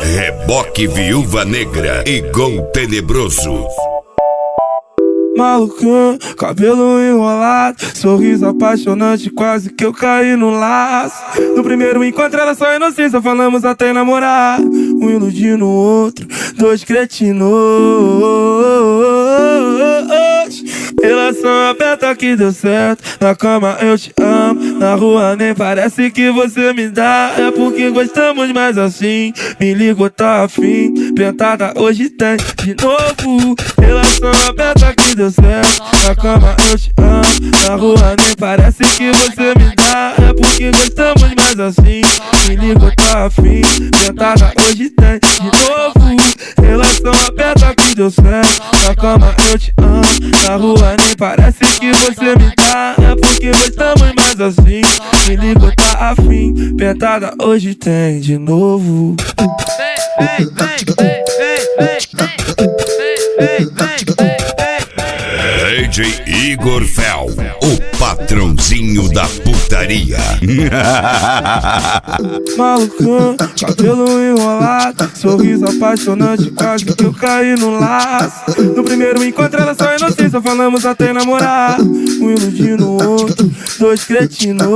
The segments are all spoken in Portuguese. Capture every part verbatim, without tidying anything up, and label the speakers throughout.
Speaker 1: Reboque Viúva Negra e Gol Tenebroso.
Speaker 2: Malucão, cabelo enrolado, sorriso apaixonante, quase que eu caí no laço. No primeiro encontro era só inocência, falamos até em namorar. Um iludindo o outro, dois cretinos. Relação aberta que deu certo, na cama eu te amo, na rua nem parece que você me dá. É porque gostamos mais assim, me ligou, tá afim, pentada hoje tem de novo. Relação aberta que deu certo, na cama eu te amo, na rua nem parece que você me dá. É porque gostamos mais assim, me ligou, tá afim, pentada hoje tem de novo. Relação aberta que deu certo, na cama eu te amo, na rua nem parece que você me dá. É porque gostamos mais assim, me ligou, tá afim, pentada hoje tem de novo.
Speaker 3: Vem, vem, vem, vem, vem, vem, vem, vem, vem.
Speaker 1: D J Igor Fel, o patrãozinho da putaria.
Speaker 2: Malucão, cabelo enrolado, sorriso apaixonante, quase que eu caí no laço. No primeiro encontro era só inocência, falamos até em namorar. Um iludindo o outro, dois cretinos.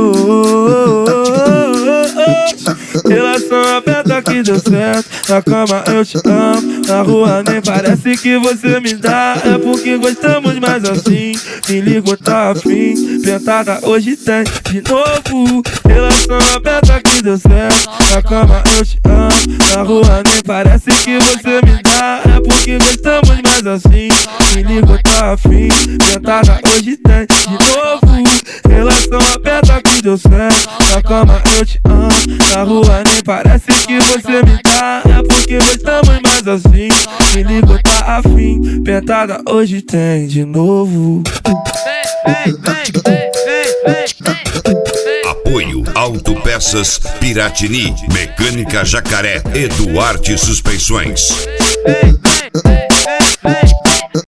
Speaker 2: Relação aberta que deu certo, na cama eu te amo, na rua nem parece que você me dá. É porque gostamos mais assim, me ligou, tá afim, pentada hoje tem de novo. Relação aberta que deu certo, na cama eu te amo, na rua nem parece que você me dá. É porque gostamos mais assim, me ligou, tá afim, pentada hoje tem de novo. Relação aberta que deu certo, na cama eu te amo, na rua nem parece que você me dá. É porque gostamos mais assim, me ligou, tá afim, pentada hoje tem de novo.
Speaker 3: Vem, vem, vem, vem, vem.
Speaker 1: Apoio Autopeças Piratini, Mecânica Jacaré, Eduarte Suspensões.
Speaker 3: Vem, vem, vem.